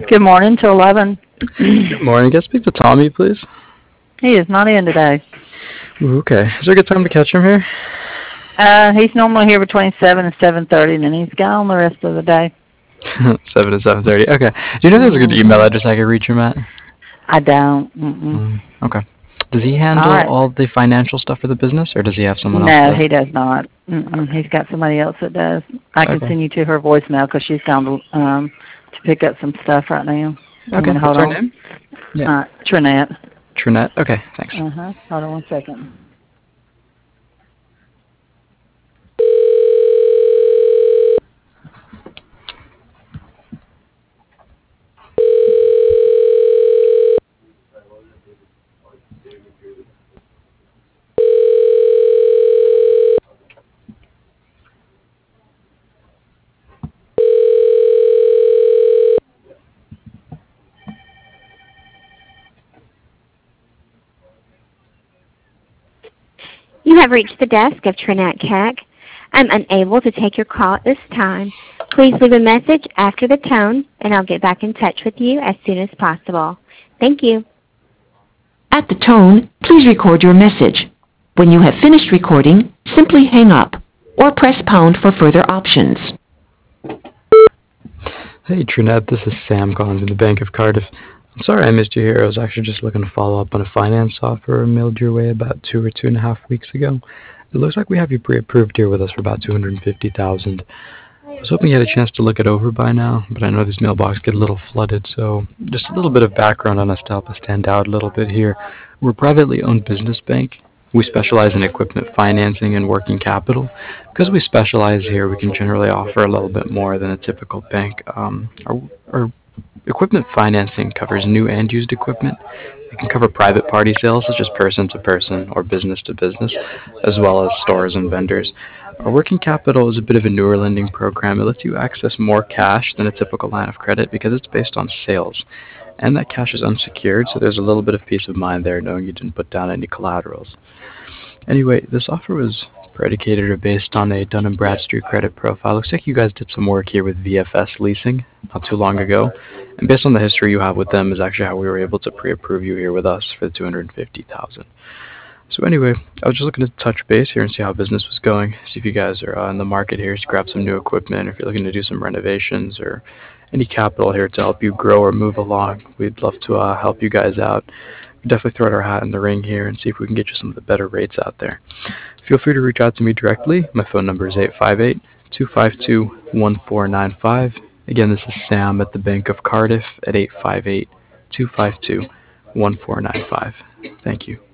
Good morning to 11. Good morning. Can I speak to Tommy, please? He is not in today. Ooh, okay. Is there a good time to catch him here? He's normally here between 7 and 7:30, and then he's gone the rest of the day. 7 to 7:30. Okay. Do you know there's a good email address I could reach him at? I don't. Okay. Does he All handle right. all the financial stuff for the business, or does he have someone else? No, he does not. He's got somebody else that does. I can send you to her voicemail because she's gone to pick up some stuff right now. Okay. Hold What's her on. name? Yeah. Trinette. Trinette. Okay. Thanks. Hold on one second. You have reached the desk of Trinette Keck. I'm unable to take your call at this time. Please leave a message after the tone, and I'll get back in touch with you as soon as possible. Thank you. At the tone, please record your message. When you have finished recording, simply hang up or press pound for further options. Hey, Trinette. This is Sam calling from the Bank of Cardiff. I'm sorry I missed you here. I was actually just looking to follow up on a finance offer mailed your way about 2 or 2.5 weeks ago. It looks like we have you pre-approved here with us for about $250,000. I was hoping you had a chance to look it over by now, but I know these mailboxes get a little flooded, so just a little bit of background on us to help us stand out a little bit here. We're a privately owned business bank. We specialize in equipment financing and working capital. Because we specialize here, we can generally offer a little bit more than a typical bank. Our equipment financing covers new and used equipment. It can cover private party sales, such as person to person or business to business, as well as stores and vendors. Our working capital is a bit of a newer lending program. It lets you access more cash than a typical line of credit because it's based on sales. And that cash is unsecured, so there's a little bit of peace of mind there knowing you didn't put down any collaterals. Anyway, this offer was predicated or based on a Dun & Bradstreet credit profile. Looks like you guys did some work here with VFS Leasing not too long ago. And based on the history you have with them is actually how we were able to pre-approve you here with us for the $250,000. So anyway, I was just looking to touch base here and see how business was going. See if you guys are in the market here to grab some new equipment, if you're looking to do some renovations or any capital here to help you grow or move along. We'd love to help you guys out. Definitely throw our hat in the ring here and see if we can get you some of the better rates out there. Feel free to reach out to me directly. My phone number is 858-252-1495. Again, this is Sam at the Bank of Cardiff at 858-252-1495. Thank you.